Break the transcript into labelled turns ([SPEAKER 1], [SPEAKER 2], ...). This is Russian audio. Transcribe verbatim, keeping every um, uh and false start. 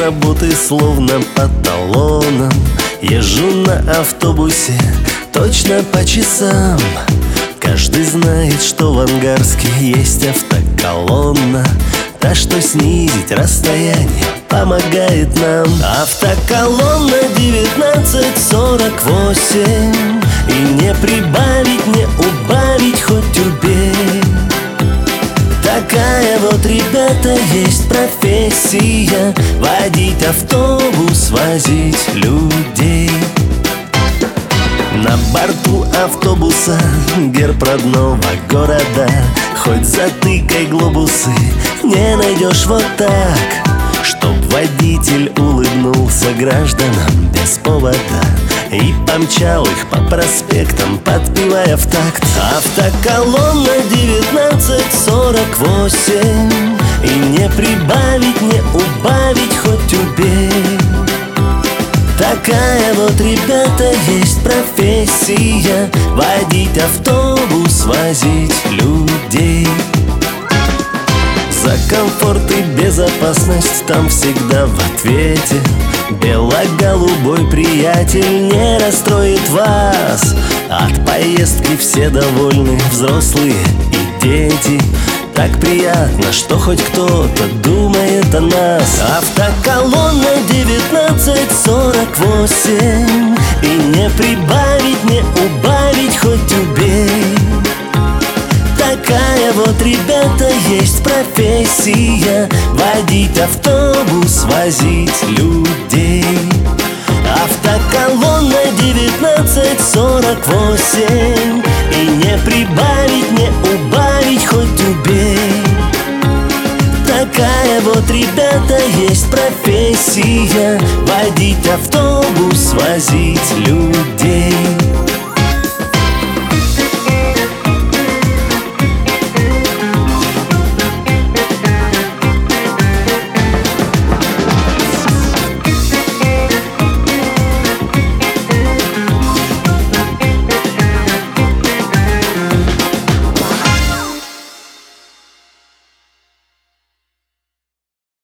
[SPEAKER 1] работы словно по талонам. Езжу на автобусе точно по часам. Каждый знает, что в Ангарске есть автоколонна, та, что снизить расстояние помогает нам. Автоколонна девятнадцать сорок восемь, и не прибавить, не убавить, хоть убей. Такая вот, ребята, есть профессия: водить автобус, возить людей. На борту автобуса герб родного города, хоть затыкай глобусы, не найдешь вот так, чтоб водитель улыбнулся гражданам без повода и помчал их по проспектам, подпевая в такт. Автоколонна девятнадцать сорок восемь, и не прибавить, не убавить, хоть убей. Такая вот, ребята, есть профессия: водить автобус, возить людей. За комфорт и безопасность там всегда в ответе. Бело-голубой приятель не расстроит вас. От поездки все довольны, взрослые и дети. Так приятно, что хоть кто-то думает о нас. Автоколонна девятнадцать сорок восемь, и не прибавить, не убавить, хоть убей. Такая вот, ребята, есть профессия: водить автобус, возить людей. Автоколонна девятнадцать сорок восемь, и не прибавить, не убавить, хоть убей. Такая вот, ребята, есть профессия: водить автобус, возить людей.